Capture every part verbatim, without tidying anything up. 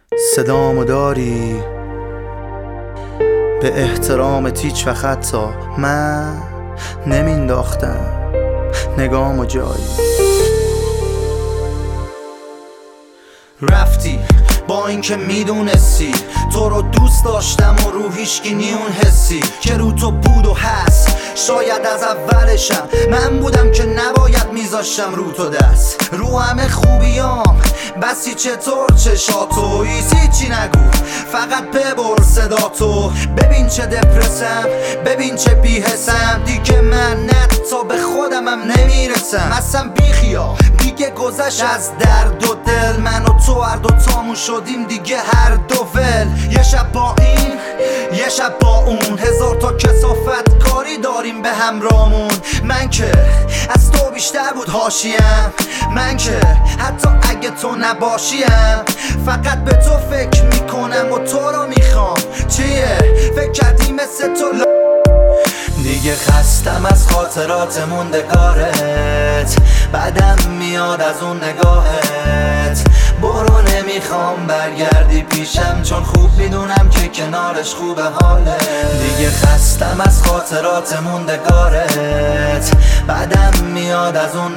صدامو داری به احترامت هیچ وقت حتی من نمینداختم نگامو جایی. رفتی با اینکه میدونستی تو رو دوست داشتم و رو هیچکی نیون حسی که رو تو بود و هست. شاید از اولشم من بودم که نباید میذاشتم رو تو دست رو همه خوبیام بسی چطور چشاتو هیچی نگو فقط ببر صداتو. ببین چه دپرسم ببین چه بیحسم دیگه من نتا به خودمم نمیرسم اصلا بیخیا دیگه گذشت از درد و دل. من و تو هر دو تامون شدیم دیگه هر دو ول. یه شب با این یه شب با اون هزار تا کثافت کاری داریم به همرامون. من که از تو بیشتر بود حاشیم من که حتی اگه تو نباشیم فقط به تو فکر میکنم و تو رو میخوام. چیه فکر کردی مثل تو ل... دیگه خستم از خاطرات موندگارت بعدم میاد از اون نگاهت. برو نمیخوام برگردی پیشم چون خوب میدونم که کنارش خوبه حاله. دیگه خستم از خاطرات موندگارت بعدم میاد از اون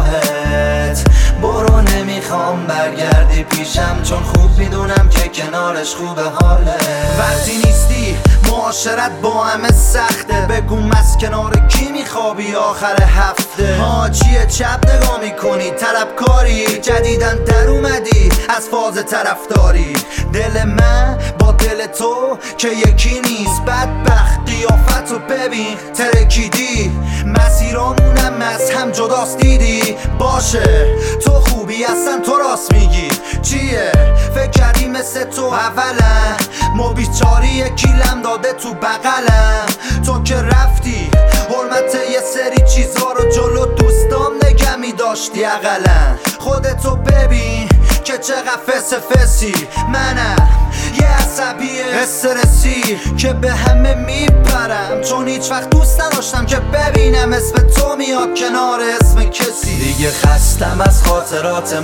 نگاهت. برو نمیخوام برگردی پیشم چون خوب میدونم که کنارش خوبه حاله. وقتی نیستی معاشرت با همه سخته بگو از کنار کی میخوابی آخر هفته. ها چیه چپ نگاه میکنی طلبکاری جدیدن در اومدی از فاز طرفداری. دل من با دل تو که یکی نیست بدبخت قیافتو ببین ترکیدی مسیرامونم از هم جداست دیدی. باشه تو خوبی اصلا تو راست میگی. چیه فکر کردی مثل تو اولا مو بیچاری یکیلم داده تو بغلم. تو که رفتی حرمت یه سری چیزا رو جلو دوستام نگه میداشتی اقلا. خودتو ببین که چقدر فس فسی منم یه عصبی استرسی که به همه میپرم چون هیچ وقت دوست نداشتم که ببینم اسم تو میاد کنار اسم کسی. دیگه خستم از خاطرات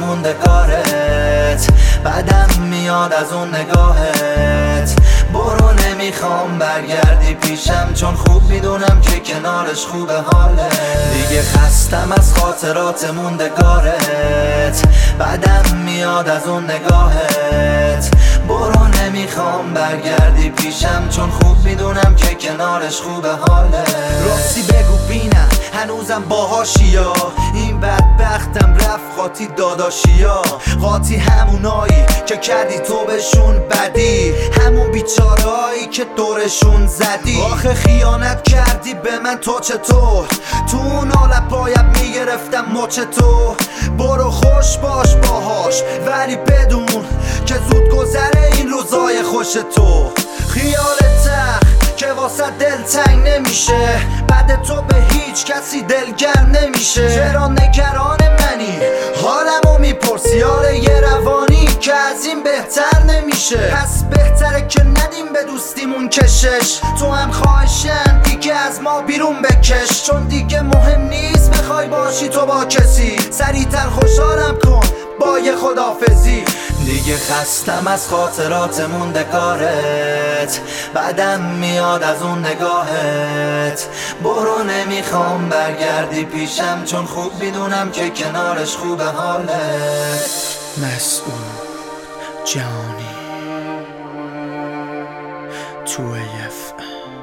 موندگارت بعدم میاد از اون نگاهت. برو نمیخوام برگردی پیشم چون خوب میدونم که کنارش خوبه حاله. دیگه خستم از خاطرات موندگارت بعدم میاد از اون نگاهت. برو نمیخوام برگردی پیشم چون خوب میدونم که کنارش خوبه حاله. راستی بگو بینم هنوزم باهاشیا این بدبختم رفت قاطی داداشیا. قاطی همونایی که کردی تو بهشون بدی همون بیچارهایی که دورشون زدی. آخه خیانت کردی به من تو چطور تو اون حالت باید میگرفتم مچ تو. برو خوش باش باهاش ولی بدون که زود گذره این روزای خوش تو. خیالت تخت که واسه دل تنگ نمیشه بعد تو به هیچ کسی دلگر نمیشه. چرا نگران منی حالمو میپرسی آره یه روانی که از این بهتر نمیشه. پس بهتره که ندیم به دوستیمون کشش. تو هم خواهشن دیگه از ما بیرون بکش چون دیگه مهم نیست بخوای باشی تو با کسی. سریعتر خوشحالم کن با یه خدافزی. دیگه خستم از خاطرات موندگارت بعدم میاد از اون نگاهت. برو نمیخوام برگردی پیشم چون خوب میدونم که کنارش خوبه حالت. مسعود جانی تو اف